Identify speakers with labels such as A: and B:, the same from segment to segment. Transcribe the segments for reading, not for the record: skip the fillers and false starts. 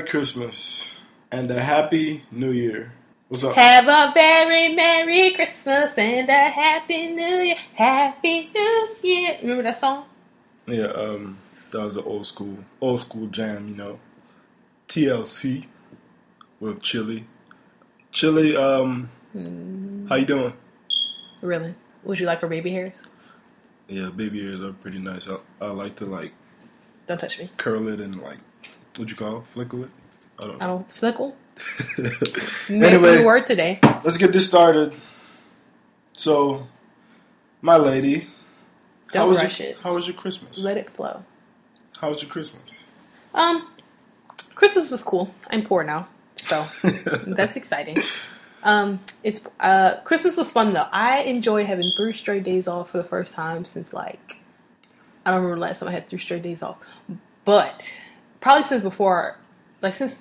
A: Christmas and a Happy New Year. What's up?
B: Have a very Merry Christmas and a Happy New Year. Happy New Year. Remember that song?
A: Yeah, that was an old school jam, you know. TLC with Chili. Chili, how you doing?
B: Really? Would you like her baby hairs?
A: Yeah, baby hairs are pretty nice. I like to
B: Don't touch me.
A: curl it and what'd you call it? Flickle it? I don't
B: Flickle?
A: Anyway,
B: the word today.
A: Let's get this started. So, my lady,
B: Don't rush it.
A: How was your Christmas?
B: Let it flow.
A: How was your Christmas?
B: Christmas was cool. I'm poor now, so that's exciting. Christmas was fun though. I enjoy having 3 straight days off for the first time since I don't remember the last time I had 3 straight days off, but probably since before, since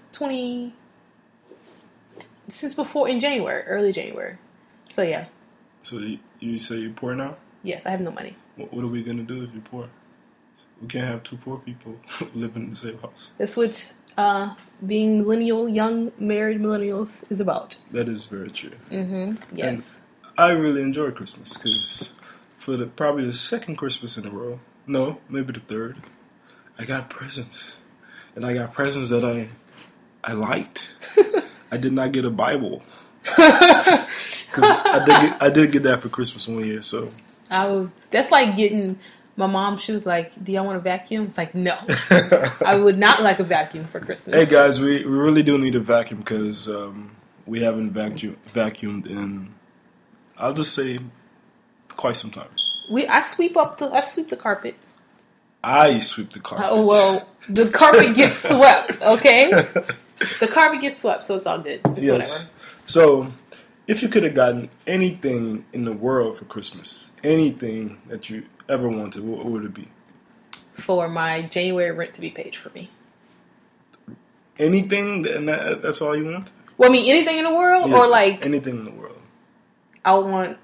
B: before in January, early January. So yeah.
A: So you say you're poor now?
B: Yes, I have no money.
A: What are we gonna do if you're poor? We can't have 2 poor people living in the same house.
B: That's what being millennial, young married millennials is about.
A: That is very true.
B: Mm-hmm. Yes.
A: And I really enjoy Christmas because for probably the second Christmas in a row, no, maybe the third, I got presents, and I got presents that I liked. I did not get a Bible. 'Cause I did get that for Christmas one year, so
B: that's like getting my mom. She was like, "Do y'all want a vacuum?" It's like, no, I would not like a vacuum for Christmas.
A: Hey guys, we really do need a vacuum because we haven't vacuumed in, I'll just say, quite some time.
B: I sweep the carpet.
A: I sweep the carpet.
B: Oh well, the carpet gets swept. Okay, the carpet gets swept, so it's all good. It's whatever.
A: So, if you could have gotten anything in the world for Christmas, anything that you ever wanted, what would it be?
B: For my January rent to be paid for me.
A: Anything, and that's all you want?
B: Well, I mean, anything in the world,
A: Yes,
B: or
A: anything in the world.
B: I want.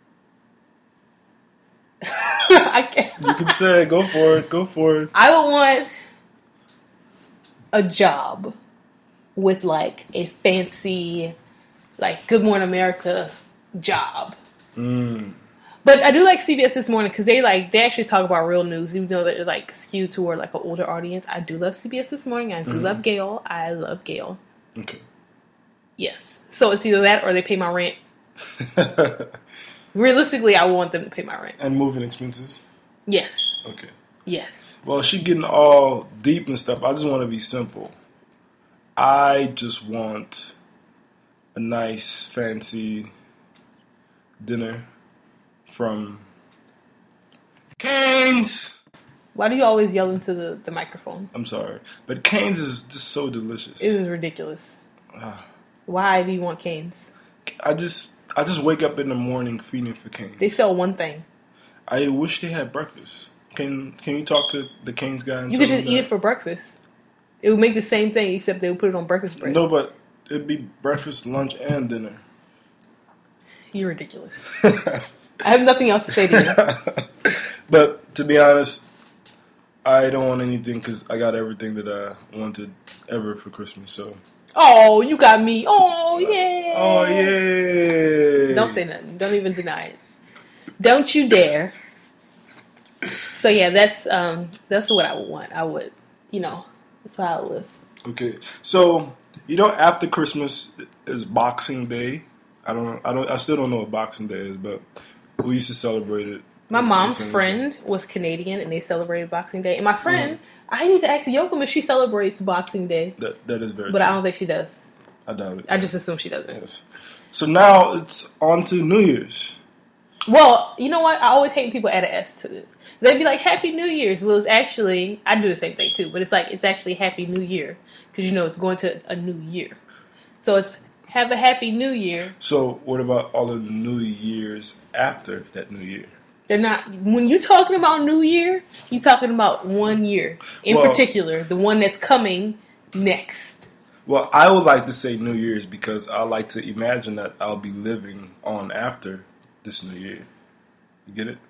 B: I can't.
A: You can say, go for it. Go for it.
B: I would want a job with a fancy, Good Morning America job. But I do like CBS This Morning because they actually talk about real news, even though they're skewed toward an older audience. I do love CBS This Morning. I do love Gail. I love Gail.
A: Okay.
B: Yes. So it's either that or they pay my rent. Realistically, I want them to pay my rent.
A: And moving expenses?
B: Yes.
A: Okay.
B: Yes.
A: Well, she getting all deep and stuff. I just want to be simple. I just want a nice, fancy dinner from Cane's.
B: Why do you always yell into the microphone?
A: I'm sorry. But Cane's is just so delicious.
B: It is ridiculous. Why do you want Cane's?
A: I just wake up in the morning feeding for Cane's.
B: They sell one thing.
A: I wish they had breakfast. Can you talk to the Cane's guy?
B: You could just eat it for breakfast. It would make the same thing, except they would put it on breakfast bread.
A: No, but it'd be breakfast, lunch, and dinner.
B: You're ridiculous. I have nothing else to say to you.
A: But to be honest, I don't want anything because I got everything that I wanted ever for Christmas. So.
B: Oh, you got me. Oh, yeah.
A: Oh, yeah.
B: Don't say nothing. Don't even deny it. Don't you dare. So, yeah, that's what I would want. I would, that's how I would live.
A: Okay. So, after Christmas is Boxing Day. I still don't know what Boxing Day is, but we used to celebrate it.
B: My mom's friend was Canadian, and they celebrated Boxing Day. And my friend, I need to ask Yoakum if she celebrates Boxing Day.
A: That is very
B: But
A: true.
B: I don't think she does.
A: I doubt it.
B: I just assume she doesn't.
A: Yes. So now it's on to New Year's.
B: Well, you know what? I always hate when people add an S to it. They'd be like, Happy New Year's. Well, it's actually, I do the same thing too, but it's actually Happy New Year. Because, it's going to a new year. So it's have a Happy New Year.
A: So what about all of the New Years after that New Year?
B: They're not, when you're talking about New Year, you're talking about one year. In particular, the one that's coming next.
A: Well, I would like to say New Year's because I like to imagine that I'll be living on after this New Year. You get it?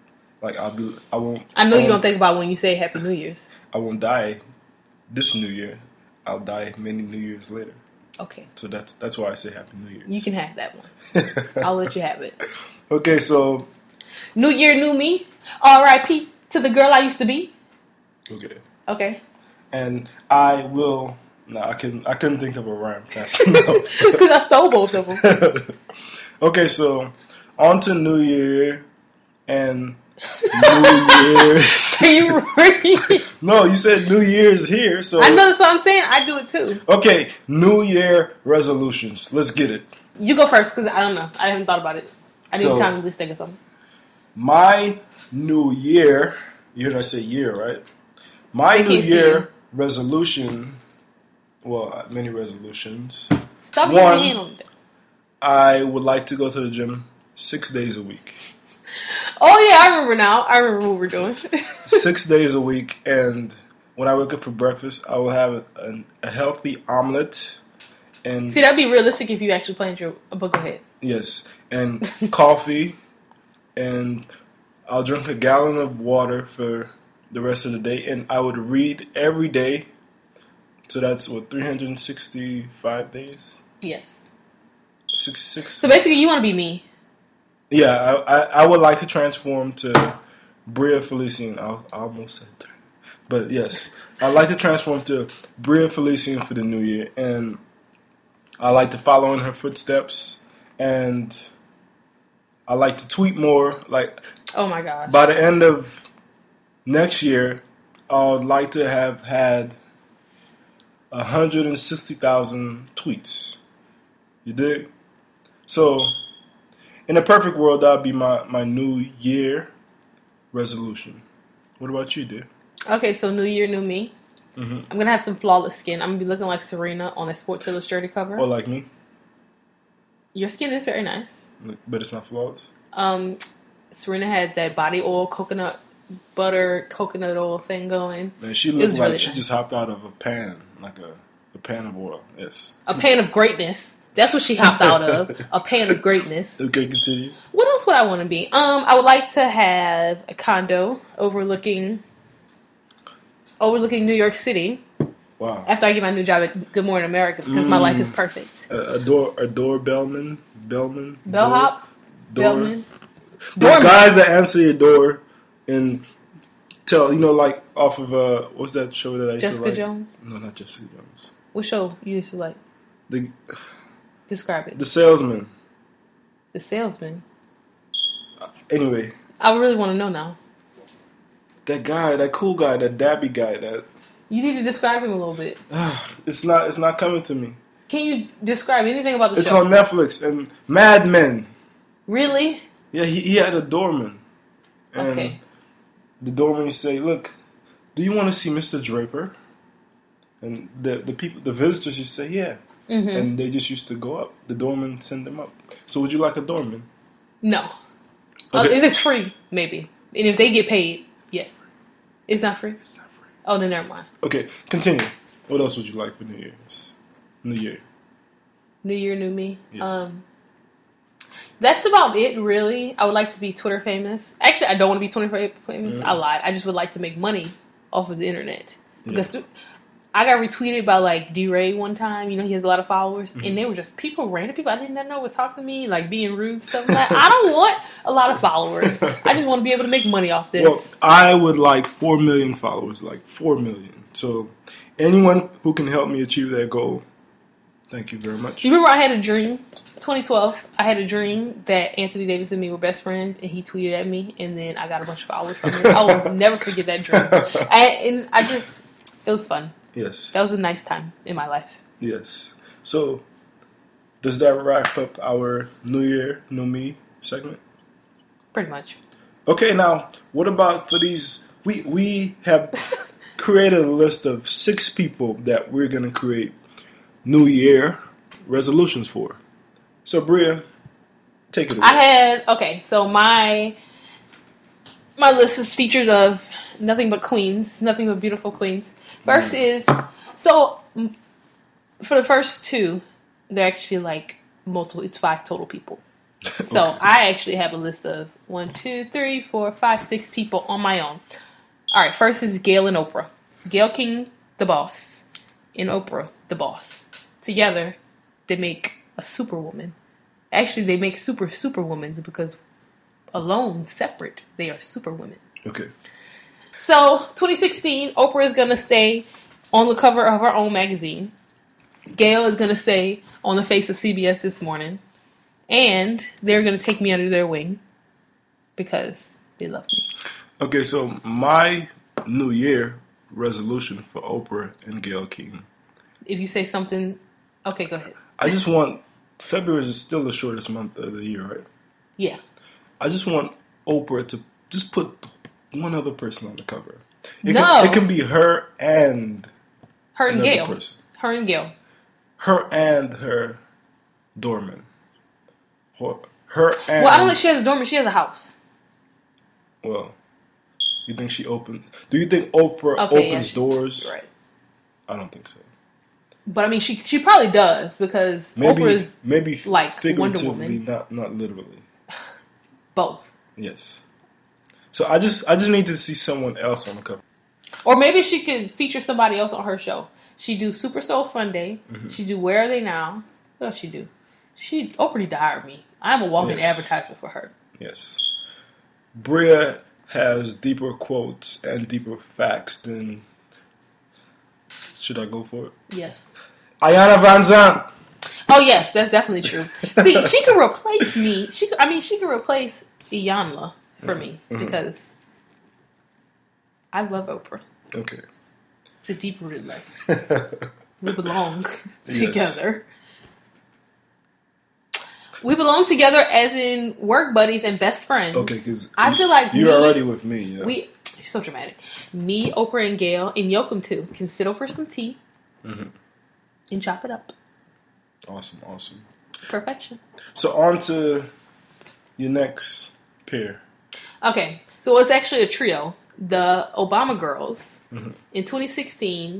B: I know you don't think about when you say Happy New Year's.
A: I won't die this New Year. I'll die many New Years later.
B: Okay.
A: So that's why I say Happy New Year.
B: You can have that one. I'll let you have it.
A: Okay, so
B: New Year, new me. R.I.P. to the girl I used to be.
A: okay.
B: Okay.
A: And I will. No, I couldn't think of a rhyme fast enough.
B: Because I stole both of them.
A: Okay, so on to New Year and New Year's.
B: Can you read?
A: No, you said New Year's here, so
B: I know that's what I'm saying. I do it too.
A: okay, New Year resolutions. Let's get it.
B: You go first because I don't know. I haven't thought about it. I need
A: So-
B: time to at least think of something.
A: My New Year. You heard I say year, right? My
B: They
A: New
B: can't see
A: Year
B: you.
A: resolution. Well, many resolutions.
B: Stop putting your
A: One.
B: hand on it.
A: I would like to go to the gym 6 days a week.
B: Oh yeah, I remember now. I remember what we're doing.
A: 6 days a week, and when I wake up for breakfast, I will have a healthy omelet and
B: See, that'd be realistic if you actually planned your book ahead.
A: yes, and coffee, and I'll drink a gallon of water for the rest of the day, and I would read every day. So that's what 365 days,
B: Yes.
A: 66.
B: So basically, you want to be me.
A: Yeah, I would like to transform to Bria Felician. I almost said that. But yes, I'd like to transform to Bria Felician for the new year. And I like to follow in her footsteps. And I like to tweet more. Like,
B: Oh my gosh.
A: by the end of next year, I would like to have had 160,000 tweets. You dig? So, in a perfect world, that would be my New Year resolution. What about you, dear?
B: Okay, so new year, new me.
A: Mm-hmm.
B: I'm gonna have some flawless skin. I'm gonna be looking like Serena on a Sports Illustrated cover.
A: Or like me,
B: Your skin is very nice.
A: but it's not flawless.
B: Serena had that body oil, coconut butter, coconut oil thing going.
A: Man, she
B: It
A: looked
B: was
A: like
B: really
A: she
B: nice.
A: just hopped out of a pan, like a pan of oil. Yes.
B: A pan of greatness. That's what she hopped out of. A pan of greatness.
A: Okay, continue.
B: What else would I want to be? I would like to have a condo overlooking New York City
A: Wow.
B: after I get my new job at Good Morning America because my life is perfect.
A: A door bellman.
B: Bellhop, Bellman,
A: Those
B: doorman.
A: guys that answer your door and tell, like off of what's that show that I used to
B: Jessica
A: like?
B: Jones.
A: No, not Jessica Jones.
B: What show you used to like?
A: The
B: Describe it.
A: the salesman.
B: The Salesman.
A: Anyway,
B: I really want to know now.
A: that cool guy, that dabby guy, that
B: You need to describe him a little bit.
A: it's not coming to me.
B: Can you describe anything about the
A: It's
B: show?
A: on Netflix and Mad Men.
B: Really?
A: Yeah, he had a doorman. And
B: Okay.
A: the doorman used to say, "Look, do you want to see Mr. Draper?" And the visitors used to say, "Yeah."
B: Mm-hmm.
A: And they just used to go up. The doorman send them up. So would you like a doorman?
B: No.
A: Okay.
B: If it's free, maybe. And if they get paid, yes. It's not free?
A: It's not free.
B: Oh, then never mind.
A: Okay, continue. What else would you like for New Year's? New Year.
B: New year, new me.
A: Yes.
B: That's about it, really. I would like to be Twitter famous. Actually, I don't want to be Twitter famous. I lied. I just would like to make money off of the internet. Because I got retweeted by, like, D-Ray one time. You know, he has a lot of followers. And they were just random people I didn't know was talking to me, like, being rude, stuff like that. I don't want a lot of followers. I just want to be able to make money off this.
A: Well, I would like 4 million followers, like 4 million. So anyone who can help me achieve that goal, thank you very much.
B: You remember I had a dream, 2012, I had a dream that Anthony Davis and me were best friends, and he tweeted at me, and then I got a bunch of followers from him. I will never forget that dream. It was fun.
A: Yes.
B: That was a nice time in my life.
A: Yes. So, does that wrap up our New Year, New Me segment?
B: Pretty much.
A: Okay, now, what about for these? We have created a list of 6 people that we're going to create New Year resolutions for. So, Bria, take it away.
B: So my list is featured of nothing but queens, nothing but beautiful queens. First is, so for the first 2, they're actually like multiple, it's 5 total people. So
A: Okay.
B: I actually have a list of 1, 2, 3, 4, 5, 6 people on my own. All right, first is Gail and Oprah. Gail King, the boss, and Oprah, the boss. Together, they make a superwoman. Actually, they make superwomans because alone, separate, they are superwomen.
A: Okay.
B: So, 2016, Oprah is going to stay on the cover of her own magazine. Gayle is going to stay on the face of CBS This Morning. And they're going to take me under their wing because they love me.
A: Okay, so my New Year resolution for Oprah and Gayle King.
B: If you say something... Okay, go ahead.
A: I just want... February is still the shortest month of the year, right?
B: Yeah.
A: I just want Oprah to just put one other person on the cover. It can be her and...
B: Her and Gayle.
A: Person.
B: Her and Gayle.
A: Her and her doorman. Her and...
B: Well, I don't think she has a doorman. She has a house.
A: Well, you think she opened... Do you think Oprah opens doors?
B: Right.
A: I don't think so.
B: But I mean, she probably does because Oprah's like Wonder Woman.
A: Not literally.
B: Both.
A: Yes. So I just need to see someone else on the cover.
B: Or maybe she could feature somebody else on her show. She do Super Soul Sunday. Mm-hmm. She do Where Are They Now? What else she do? Oprah died me. I'm a walking advertisement for her.
A: Yes. Bria has deeper quotes and deeper facts than... Should I go for it?
B: Yes.
A: Iyanla Vanzant.
B: Oh, yes. That's definitely true. See, she could replace me. She could replace Iyanla for me because I love Oprah.
A: Okay.
B: It's a deep-rooted love. We belong together. We belong together as in work buddies and best friends.
A: Okay, because
B: I feel like
A: you're already with me. You know?
B: You're so dramatic. Me, Oprah, and Gayle, and Yoakum too, can sit over some tea and chop it up.
A: Awesome.
B: Perfection.
A: So on to your next pair.
B: Okay, so it's actually a trio. The Obama girls in 2016.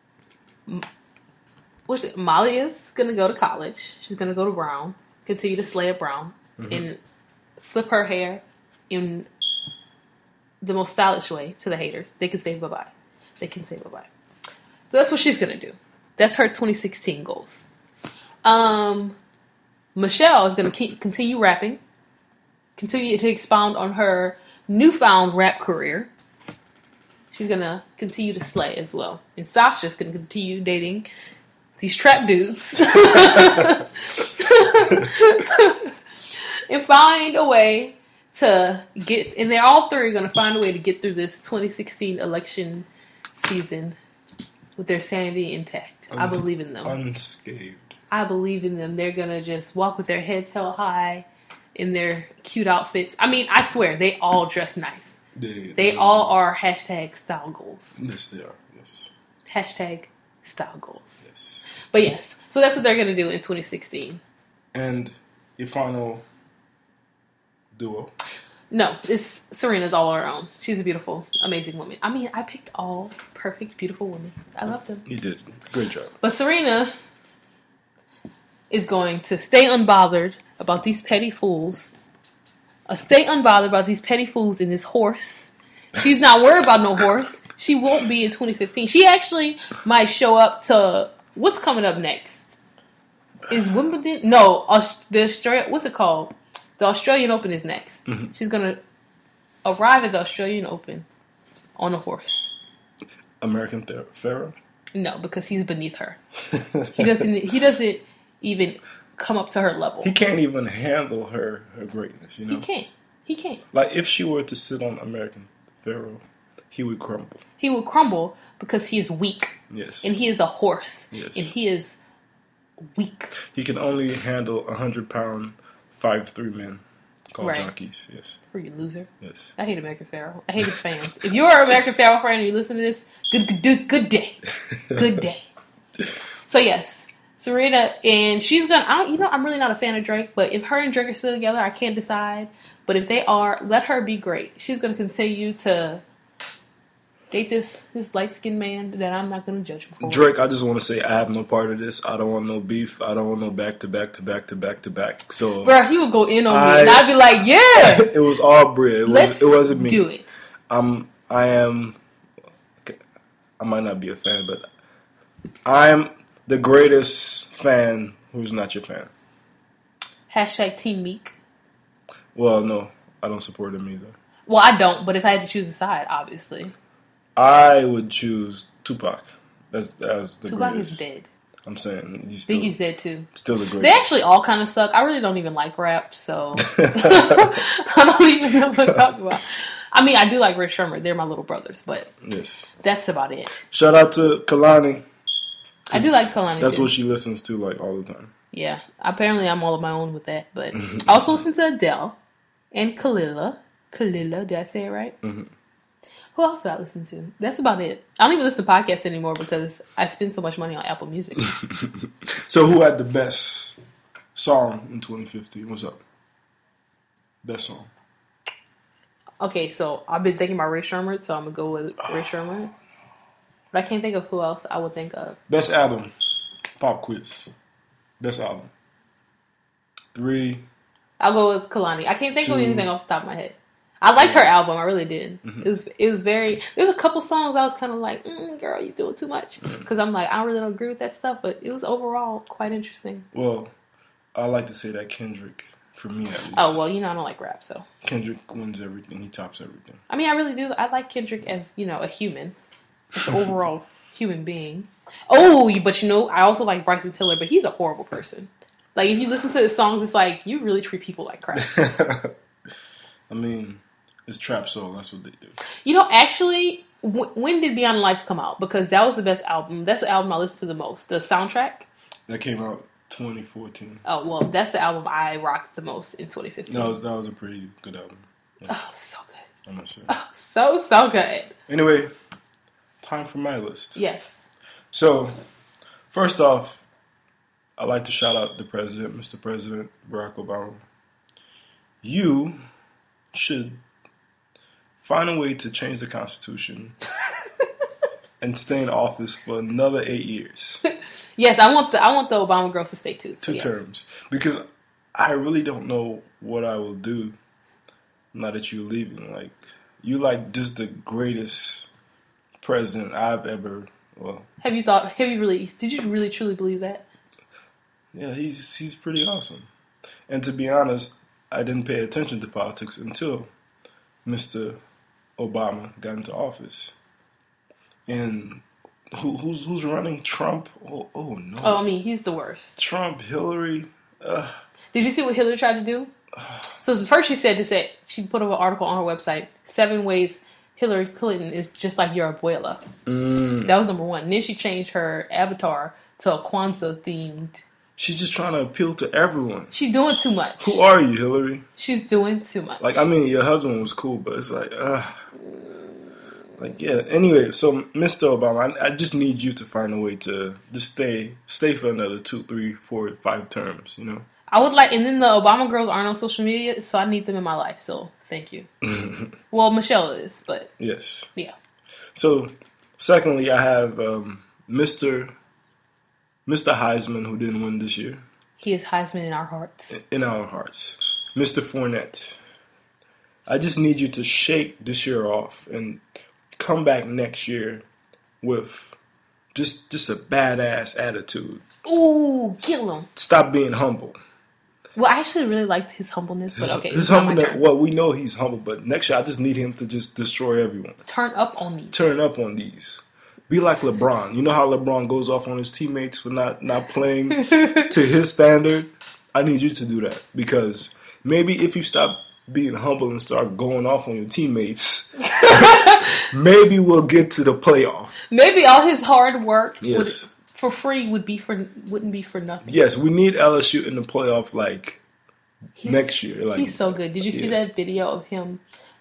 B: Molly is gonna go to college. She's gonna go to Brown, continue to slay at Brown, and flip her hair in the most stylish way to the haters. They can say bye-bye. So that's what she's gonna do. That's her 2016 goals. Michelle is gonna continue rapping, continue to expound on her newfound rap career. She's gonna continue to slay as well. And Sasha's gonna continue dating these trap dudes and find a way to get, and they're all three going to find a way to get through this 2016 election season with their sanity intact. I believe in them.
A: Unscathed.
B: I believe in them. They're going to just walk with their heads held high in their cute outfits. I mean, I swear, they all dress nice. They all are hashtag style goals.
A: Yes, they are. Yes.
B: Hashtag style goals.
A: Yes.
B: But yes, so that's what they're going to do in 2016.
A: And your final duo?
B: No, it's Serena's all her own. She's a beautiful, amazing woman. I mean, I picked all perfect, beautiful women. I love them.
A: You did. Great job.
B: But Serena is going to stay unbothered about these petty fools. Stay unbothered about these petty fools in this horse. She's not worried about no horse. She won't be in 2015. She actually might show up to... What's coming up next? Is Wimbledon? No, the Australia. What's it called? The Australian Open is next. She's gonna arrive at the Australian Open on a horse.
A: American Pharaoh?
B: No, because he's beneath her. He doesn't even come up to her level.
A: He can't even handle her greatness. You know,
B: He can't.
A: Like if she were to sit on American Pharaoh, he would crumble.
B: He would crumble because he is weak.
A: Yes.
B: And he is a horse.
A: Yes.
B: And he is weak.
A: He can only handle 100-pound 5'3" men called jockeys. Yes.
B: Freaking loser.
A: Yes.
B: I hate American Pharaoh. I hate his fans. If you're an American Pharaoh fan and you listen to this, good day. Good day. So yes, Serena, and she's gonna. I'm really not a fan of Drake, but if her and Drake are still together, I can't decide. But if they are, let her be great. She's gonna continue to date this light-skinned man that I'm not going to judge him for.
A: Drake, I just want to say I have no part of this. I don't want no beef. I don't want no back-to-back. So,
B: bro, he would go in on me, and I'd be like, yeah!
A: It was all Bria. It wasn't me.
B: Do it.
A: I might not be a fan, but I'm the greatest fan who's not your fan.
B: Hashtag Team Meek.
A: Well, no, I don't support him either.
B: Well, I don't, but if I had to choose a side, obviously.
A: I would choose Tupac. That's the
B: Tupac
A: greatest.
B: is dead.
A: I'm saying he's still,
B: Biggie's dead too.
A: Still the greatest.
B: They actually all kind of suck. I really don't even like rap, so I don't even know what to talk about. I mean, I do like Rick Shermer. They're my little brothers, but
A: yes,
B: that's about it.
A: Shout out to Kalani.
B: I do like Kalani.
A: That's
B: too.
A: what she listens to like all the time.
B: Yeah, apparently I'm all on my own with that, but I also listen to Adele and Kalila. Kalila, did I say it right? Mm-hmm. Who else do I listen to? That's about it. I don't even listen to podcasts anymore because I spend so much money on Apple Music.
A: So who had the best song in 2015? What's up? Best song.
B: Okay, so I've been thinking about Ray Sherman, so I'm going to go with Ray Sherman. But I can't think of who else I would think of.
A: Best album. Pop quiz. Best album. 3.
B: I'll go with Kalani. I can't think of anything off the top of my head. I liked her album. I really did. Mm-hmm. It was very... There's a couple songs I was kind of like, girl, you doing too much. Because I'm like, I really don't agree with that stuff. But it was overall quite interesting.
A: Well, I like to say that Kendrick, for me at least.
B: Oh, well, I don't like rap, so.
A: Kendrick wins everything. He tops everything.
B: I mean, I really do. I like Kendrick as, a human. As an overall human being. Oh, but I also like Bryson Tiller, but he's a horrible person. Like, if you listen to his songs, it's like, you really treat people like crap.
A: I mean... It's Trap Soul. That's what they do.
B: Actually, when did Beyond the Lights come out? Because that was the best album. That's the album I listened to the most. The soundtrack.
A: That came out 2014.
B: Oh, well, that's the album I rocked the most in 2015.
A: That was a pretty good album. Yeah.
B: Oh, so good.
A: I'm not sure.
B: Oh, so good.
A: Anyway, time for my list.
B: Yes.
A: So, first off, I'd like to shout out the president, Mr. President Barack Obama. You should find a way to change the Constitution and stay in office for another 8 years.
B: Yes, I want the Obama girls to stay too.
A: Two terms. Because I really don't know what I will do now that you're leaving. Like, you like just the greatest president I've ever,
B: did you really truly believe that?
A: Yeah, he's pretty awesome. And to be honest, I didn't pay attention to politics until Mr. Obama got into office. And who's running? Trump? Oh no.
B: Oh, I mean, he's the worst.
A: Trump, Hillary.
B: Did you see what Hillary tried to do? So first she put up an article on her website, 7 ways Hillary Clinton is just like your abuela. That was number 1. And then she changed her avatar to a Kwanzaa themed. She's
A: just trying to appeal to everyone.
B: She's doing too much.
A: Who are you, Hillary?
B: She's doing too much.
A: Like, I mean, your husband was cool, but it's like, yeah. Anyway, so Mr. Obama, I just need you to find a way to just stay for another 2, 3, 4, 5 terms,
B: I would like, and then the Obama girls aren't on social media, so I need them in my life, so thank you. Well, Michelle is, but...
A: Yes.
B: Yeah.
A: So, secondly, I have Mr. Heisman, who didn't win this year.
B: He is Heisman in our hearts.
A: In our hearts. Mr. Fournette. I just need you to shake this year off and come back next year with just a badass attitude.
B: Ooh, kill him.
A: Stop being humble.
B: Well, I actually really liked his humbleness, but okay.
A: His humbleness, well, we know he's humble, but next year I just need him to just destroy everyone.
B: Turn up on these. Be like LeBron. You know how LeBron goes off on his teammates for not playing to his standard? I need you to do that. Because maybe if you stop being humble and start going off on your teammates, maybe we'll get to the playoff. Maybe all his hard work
A: yes.
B: For free wouldn't be for nothing.
A: Yes, we need LSU in the playoff next year. Like,
B: he's so good. Did you see that video of him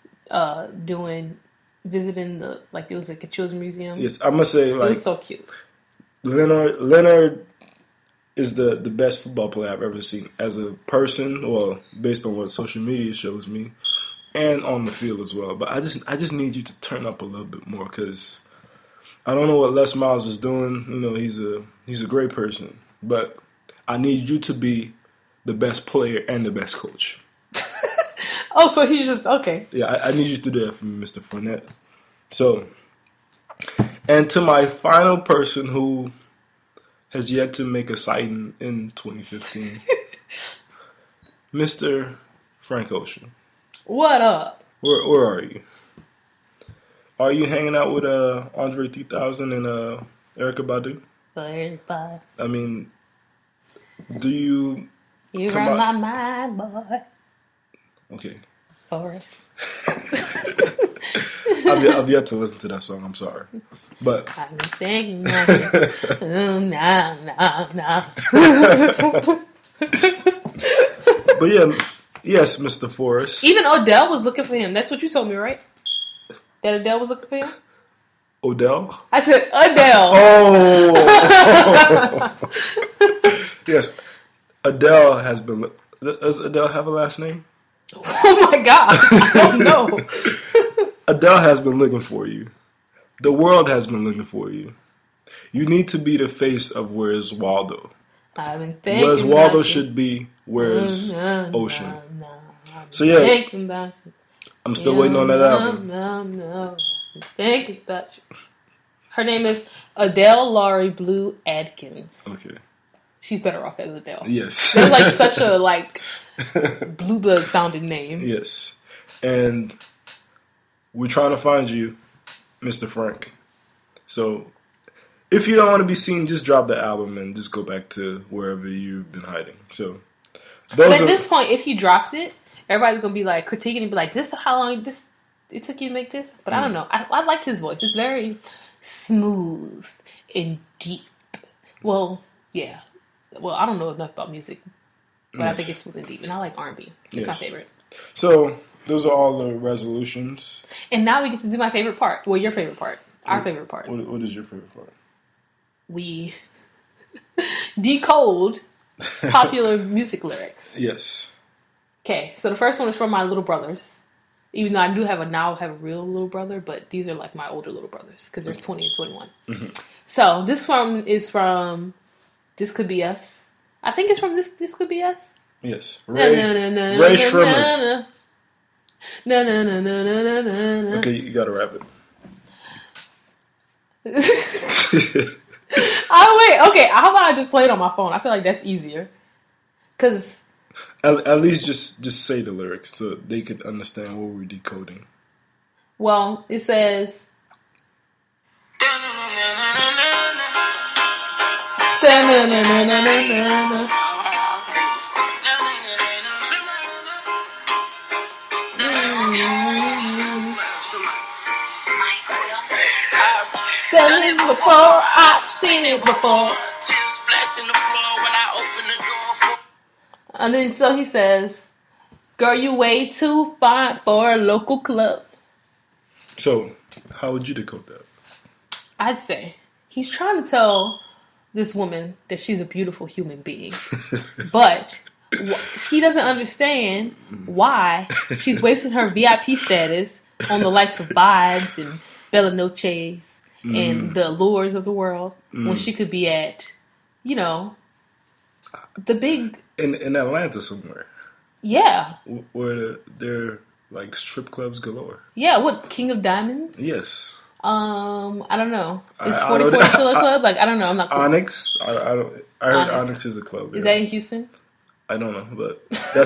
B: visiting it was like a children's museum?
A: Yes, I must say,
B: it was so cute.
A: Leonard is the best football player I've ever seen as a person, well, based on what social media shows me, and on the field as well. But I just need you to turn up a little bit more because I don't know what Les Miles is doing. He's a great person, but I need you to be the best player and the best coach.
B: Oh, so he's just okay.
A: Yeah, I need you to do that for me, Mr. Fournette. So, and to my final person who has yet to make a sighting in 2015. Mr. Frank Ocean.
B: What up?
A: Where are you? Are you hanging out with Andre 3000 and Erykah Badu?
B: Where's Bob?
A: I mean, do you...
B: You run my mind, boy.
A: Okay.
B: Forrest.
A: I've yet to listen to that song. I'm sorry. But...
B: I've been thinking no.
A: But yeah, yes, Mr. Forrest.
B: Even Odell was looking for him. That's what you told me, right? That Adele was looking for him?
A: Odell?
B: I said Adele.
A: Oh! Yes. Adele has been... Does Adele have a last name?
B: Oh my God. I don't know.
A: Adele has been looking for you. The world has been looking for you. You need to be the face of Where's Waldo.
B: I've been thinking
A: Where's Waldo should be Where's Ocean. So yeah, I'm still waiting on that album.
B: No. Thinking about you. Her name is Adele Laurie Blue Adkins.
A: Okay.
B: She's better off as Adele.
A: Yes.
B: That's like such a blue blood sounding name.
A: Yes. And we're trying to find you, Mr. Frank. So if you don't want to be seen, just drop the album and just go back to wherever you've been hiding. So
B: but at this point, if he drops it, everybody's gonna be like critiquing and be like, "This is how long it took you to make this." But I don't know. I like his voice. It's very smooth and deep. Well, yeah. Well, I don't know enough about music, but I think it's smooth and deep, and I like R&B. It's my favorite.
A: So those are all the resolutions.
B: And now we get to do my favorite part. Well, your favorite part. Our favorite part.
A: What is your favorite part?
B: We decode popular music lyrics.
A: Yes.
B: Okay, so the first one is from my little brothers. Even though I do have a real little brother, but these are like my older little brothers because they're 20 and 21. Mm-hmm. So this one is from This Could Be Us. I think it's from This Could Be Us.
A: Yes. Ray Shremmer.
B: No.
A: Okay, you gotta rap it.
B: Oh wait, okay. How about I just play it on my phone? I feel like that's easier. Cause
A: at least just say the lyrics so they could understand what we're decoding.
B: Well, it says. Done it before, I've seen it before. Tears splashing the floor when I open the door. And then so he says, "Girl, you way too fine for a local club."
A: So, how would you decode that?
B: I'd say he's trying to tell this woman that she's a beautiful human being, but he doesn't understand why she's wasting her VIP status on the likes of Vibes and Bella Noches and the Allures of the world when she could be at, the big...
A: In Atlanta somewhere.
B: Yeah.
A: Where they're like strip clubs galore.
B: Yeah, what, King of Diamonds?
A: Yes.
B: I don't know. Is 44 still a club? Like, I don't know. I'm not cool.
A: Onyx? I heard Onyx is a club.
B: Is that in Houston?
A: I don't know, but that's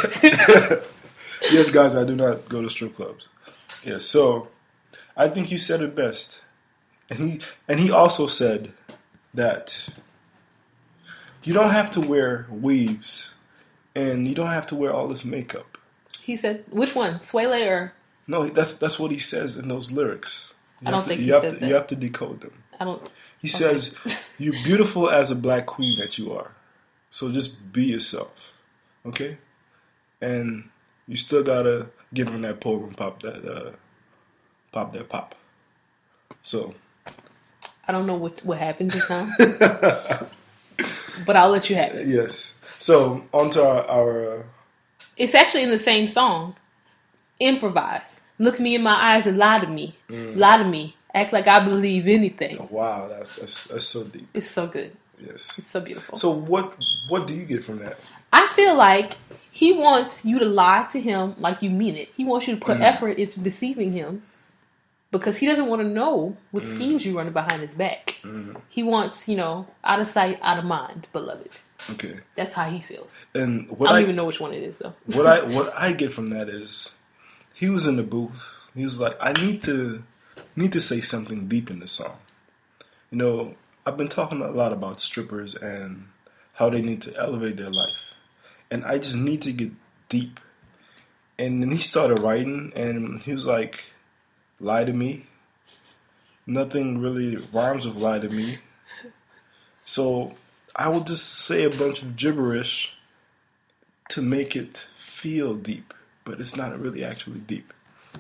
A: yes, guys, I do not go to strip clubs. Yes, so I think you said it best. And he also said that you don't have to wear weaves and you don't have to wear all this makeup.
B: He said, which one? Sway or?
A: No, that's what he says in those lyrics.
B: I don't think he says that.
A: You have to decode them.
B: I don't.
A: He says, "You're beautiful as a black queen that you are. So just be yourself, okay? And you still gotta get on that pole and pop that pop. So
B: I don't know what happened just now, but I'll let you have it.
A: Yes. So on to our
B: It's actually in the same song. Improvise. Look me in my eyes and lie to me. Lie to me. Act like I believe anything.
A: Oh, wow, that's so deep.
B: It's so good.
A: Yes.
B: It's so beautiful.
A: So what do you get from that?
B: I feel like he wants you to lie to him like you mean it. He wants you to put effort into deceiving him. because he doesn't want to know what schemes you running behind his back. He wants, out of sight, out of mind, beloved.
A: Okay.
B: That's how he feels.
A: And
B: I don't even know which one it is, though.
A: what I get from that is, he was in the booth. He was like, I need to say something deep in this song. I've been talking a lot about strippers and how they need to elevate their life. And I just need to get deep. And then he started writing, and he was like, lie to me. Nothing really rhymes with lie to me. So I will just say a bunch of gibberish to make it feel deep. But it's not really actually deep.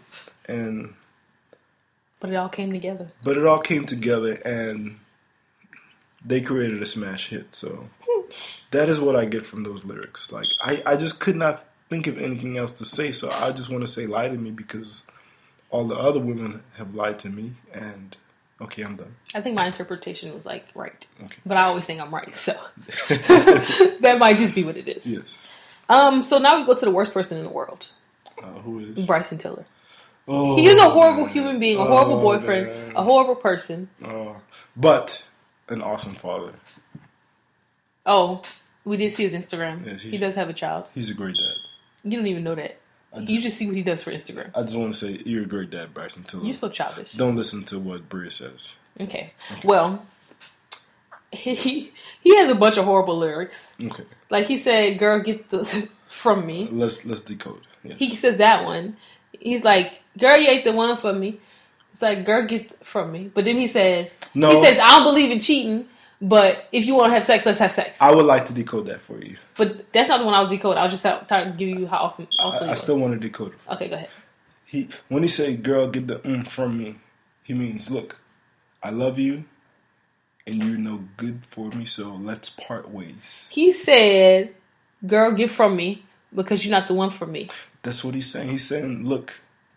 B: But it all came together.
A: And they created a smash hit. So that is what I get from those lyrics. Like, I just could not think of anything else to say. So I just want to say lie to me because all the other women have lied to me. And, okay, I'm done.
B: I think my interpretation was, right.
A: Okay.
B: But I always think I'm right, so that might just be what it is.
A: Yes.
B: So now we go to the worst person in the world.
A: Who is?
B: Bryson Tiller.
A: Oh,
B: he is a horrible human being, a horrible boyfriend,
A: man.
B: a horrible person.
A: But an awesome father.
B: Oh, we did see his Instagram.
A: Yeah,
B: he does have a child.
A: He's a great dad.
B: You don't even know that. You just see what he does for Instagram.
A: I just want to say, you're a great dad, Bryson Tiller.
B: You're so childish.
A: Don't listen to what Bria says.
B: Okay. Well, he has a bunch of horrible lyrics.
A: Okay.
B: Like he said, girl, get the from me.
A: Let's decode. Yes.
B: He says that one. He's like, girl, you ain't the one for me. It's like, girl, get from me. But then he says,
A: no.
B: He says, I don't believe in cheating, but if you want to have sex, let's have sex.
A: I would like to decode that for you.
B: But that's not the one I was decoding. I was just trying to give you how often.
A: I still want to decode it.
B: Okay, go ahead.
A: When he say, girl, get the from me, he means, look, I love you, and you're no good for me, so let's part ways. He
B: said, girl, get from me, because you're not the one for me.
A: That's what he's saying. He's saying, look,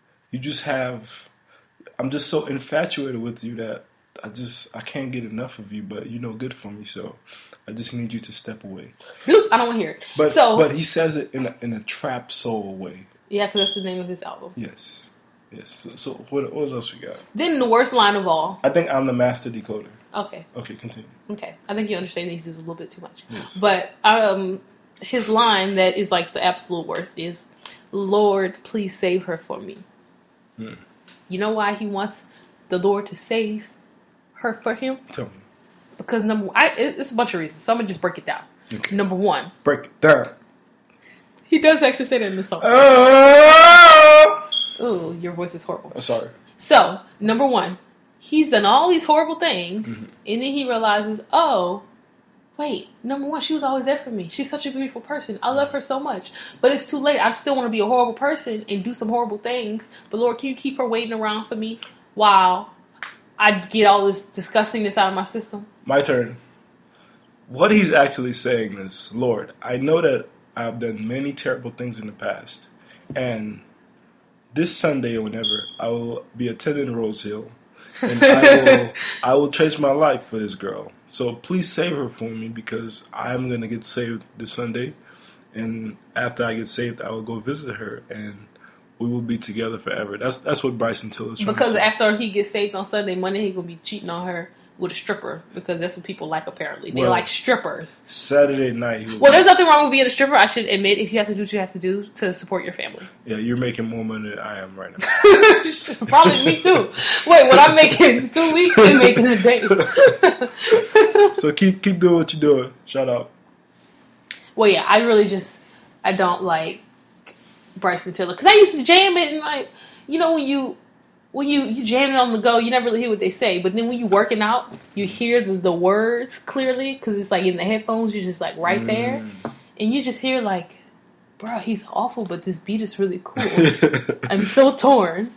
A: I'm just so infatuated with you that I can't get enough of you, but you're no good for me, so I just need you to step away.
B: Bloop, I don't want to hear it.
A: But he says it in a trap soul way.
B: Yeah, because that's the name of his album.
A: Yes. So what else we got?
B: Then the worst line of all.
A: I think I'm the master decoder.
B: Okay.
A: Okay, continue.
B: Okay. I think you understand these dudes a little bit too much.
A: Yes.
B: But his line that is like the absolute worst is, Lord, please save her for me. You know why he wants the Lord to save her for him?
A: Tell me.
B: Because it's a bunch of reasons. So I'm going to just break it down.
A: Okay.
B: Number one.
A: Break it down.
B: He does actually say that in the song. Ooh, your voice is horrible.
A: I'm sorry.
B: So, number one, he's done all these horrible things, and then he realizes, oh, wait, number one, she was always there for me. She's such a beautiful person. I love her so much. But it's too late. I still want to be a horrible person and do some horrible things. But Lord, can you keep her waiting around for me while I get all this disgustingness out of my system?
A: My turn. What he's actually saying is, Lord, I know that I've done many terrible things in the past. And this Sunday or whenever, I will be attending Rose Hill. And I will change my life for this girl. So please save her for me because I'm going to get saved this Sunday. And after I get saved, I will go visit her and we will be together forever. That's what Bryson Tiller's trying to say.
B: Because after he gets saved on Sunday, Monday he's going to be cheating on her with a stripper because that's what people like apparently. They like strippers.
A: Saturday night.
B: There's nothing wrong with being a stripper. I should admit, if you have to do what you have to do to support your family.
A: Yeah, you're making more money than I am right now.
B: Probably me too. Wait, what I'm making 2 weeks and making a day.
A: So keep doing what you're doing. Shout out.
B: Well, yeah, I don't like Bryson Tiller because I used to jam it and when you jam it on the go, you never really hear what they say. But then when you working out, you hear the words clearly because it's like in the headphones. You're just like right there, and you just hear like, bro, he's awful, but this beat is really cool. I'm so torn.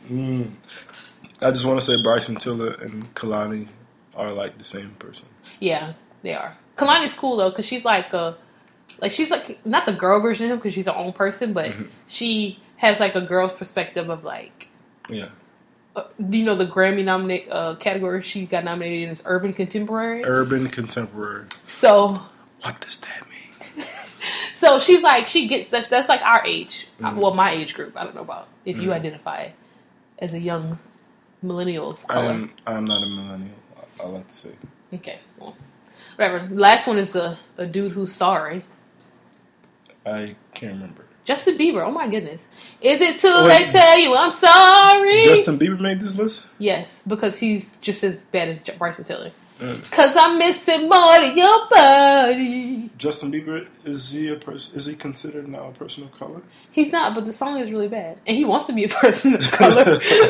A: I just want to say Bryson Tiller and Kalani are like the same person.
B: Yeah, they are. Kalani's cool though because she's like she's like not the girl version of him because she's her own person, but she has like a girl's perspective of like.
A: Yeah.
B: Do you know the Grammy category she got nominated in is Urban Contemporary?
A: Urban Contemporary.
B: So
A: what does that mean?
B: So she's like that's like our age. Well, my age group. I don't know about if you identify as a young millennial of color.
A: I'm not a millennial. I like to say.
B: Okay, well, whatever. The last one is a dude who's sorry.
A: I can't remember.
B: Justin Bieber. Oh my goodness. Is it too late to tell you I'm sorry?
A: Justin Bieber made this list?
B: Yes, because he's just as bad as Bryson Tiller. Cause I'm missing more than your body.
A: Justin Bieber, is he considered now a person of color?
B: He's not, but the song is really bad. And he wants to be a person of color.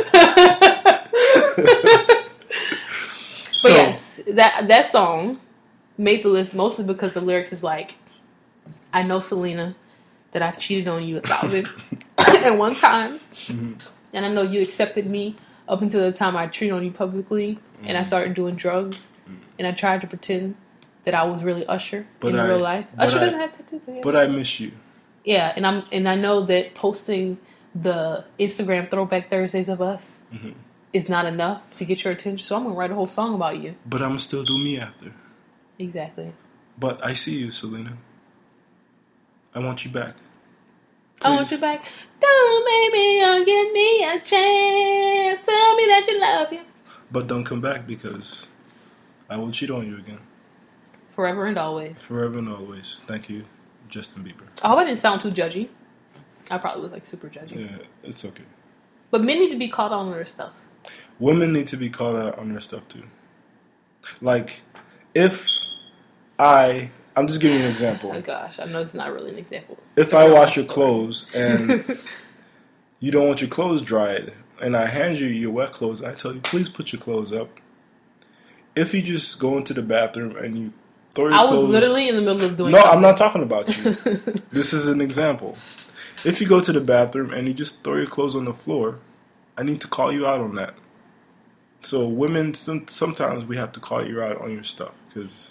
B: But yes, that song made the list mostly because the lyrics is like, I know, Selena, that I've cheated on you 1,001 times. Mm-hmm. And I know you accepted me up until the time I cheated on you publicly and I started doing drugs. And I tried to pretend that I was really Usher in real life. Usher doesn't have to do that.
A: But I miss you.
B: Yeah, and I know that posting the Instagram Throwback Thursdays of us is not enough to get your attention. So I'm gonna write a whole song about you.
A: But I'm gonna still do me after.
B: Exactly.
A: But I see you, Selena. I want you back. Please.
B: I want you back. Don't baby, give me a chance. Tell me that you love you.
A: But don't come back because I will cheat on you again.
B: Forever and always.
A: Forever and always. Thank you, Justin Bieber.
B: I hope I didn't sound too judgy. I probably was like super judgy.
A: Yeah, it's okay.
B: But men need to be called out on their stuff.
A: Women need to be called out on their stuff too. Like, if I'm just giving you an example.
B: Oh gosh, I know it's not really an example.
A: If I wash your clothes and you don't want your clothes dried, and I hand you your wet clothes, and I tell you, please put your clothes up. If you just go into the bathroom and you throw your clothes... I was
B: literally in the middle of doing
A: something. I'm not talking about you. This is an example. If you go to the bathroom and you just throw your clothes on the floor, I need to call you out on that. So women, sometimes we have to call you out on your stuff. Because,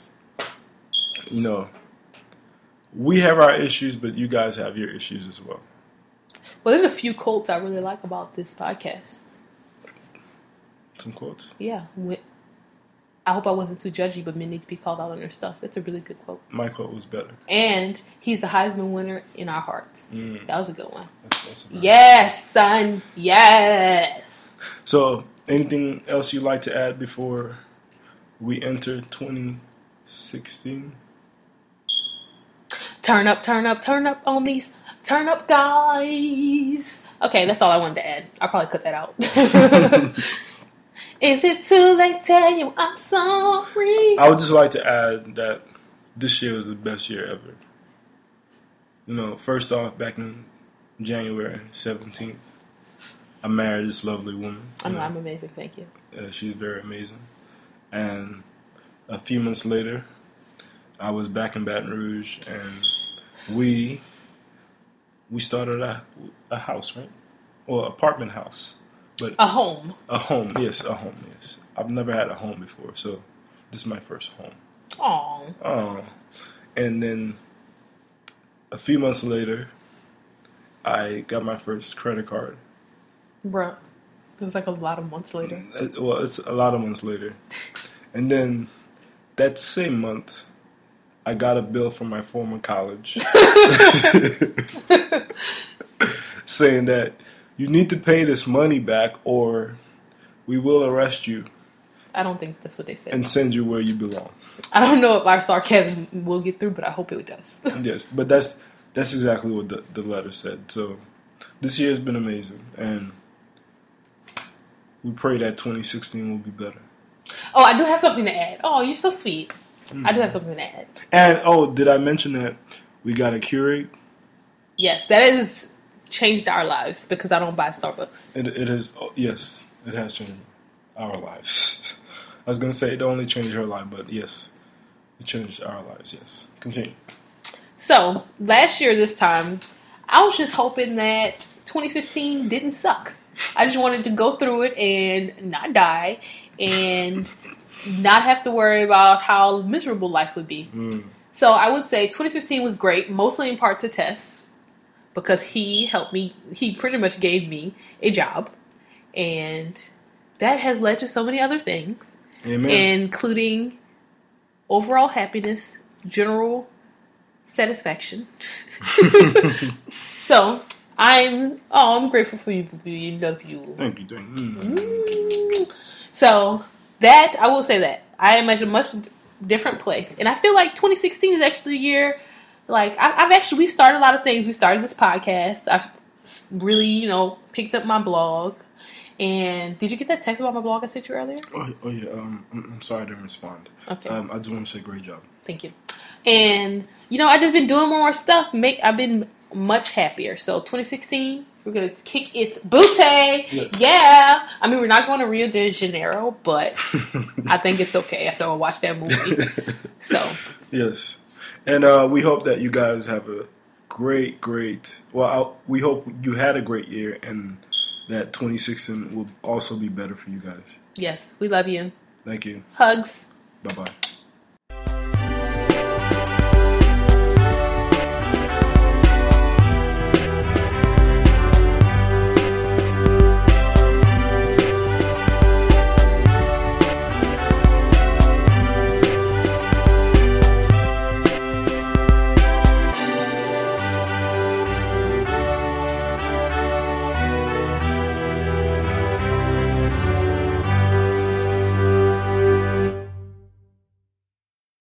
A: we have our issues, but you guys have your issues as well.
B: Well, there's a few quotes I really like about this podcast.
A: Some quotes?
B: Yeah. I hope I wasn't too judgy, but men need to be called out on their stuff. That's a really good quote.
A: My quote was better.
B: And he's the Heisman winner in our hearts. That was a good one.
A: That's
B: yes, son. Yes.
A: So, anything else you'd like to add before we enter 2016?
B: Turn up on these turn up guys. Okay, that's all I wanted to add. I'll probably cut that out. Is it too late to tell you I'm sorry?
A: I would just like to add that this year was the best year ever. First off, back in January 17th, I married this lovely woman.
B: I'm amazing, thank you.
A: She's very amazing. And a few months later, I was back in Baton Rouge, and we started a house, right? Well, apartment house. But
B: a home.
A: A home, yes. I've never had a home before, so this is my first home.
B: Aww.
A: And then a few months later, I got my first credit card.
B: Bruh, it was like a lot of months later.
A: Well, it's a lot of months later. And then that same month, I got a bill from my former college saying that you need to pay this money back or we will arrest you.
B: I don't think that's what they said.
A: And send you where you belong.
B: I don't know if our sarcasm will get through, but I hope it does.
A: Yes, but that's exactly what the letter said. So this year has been amazing, and we pray that 2016 will be better.
B: Oh, I do have something to add. Oh, you're so sweet. I do have something to add.
A: And, did I mention that we got a Keurig?
B: Yes, that has changed our lives because I don't buy Starbucks.
A: It has, yes, it has changed our lives. I was going to say it only changed her life, but yes, it changed our lives, yes. Continue.
B: So, last year this time, I was just hoping that 2015 didn't suck. I just wanted to go through it and not die and not have to worry about how miserable life would be. So I would say 2015 was great, mostly in part to Tess, because he helped me. He pretty much gave me a job, and that has led to so many other things.
A: Amen.
B: Including overall happiness, general satisfaction. So I'm grateful for you, baby. Love you.
A: Thank you.
B: So that I will say that I am at a much different place, and I feel like 2016 is actually the year. Like we started a lot of things. We started this podcast. I've really, picked up my blog. And did you get that text about my blog I sent you earlier?
A: Oh yeah. I'm sorry I didn't respond.
B: Okay.
A: I just want to say great job.
B: Thank you. And I just been doing more stuff. I've been much happier. So 2016, we're gonna kick its booty.
A: Yes.
B: Yeah. I mean, we're not going to Rio de Janeiro, but I think it's okay after I watch that movie. So
A: yes, and we hope that you guys have a great. Well, we hope you had a great year, and that 2016 will also be better for you guys.
B: Yes, we love you.
A: Thank you.
B: Hugs.
A: Bye-bye.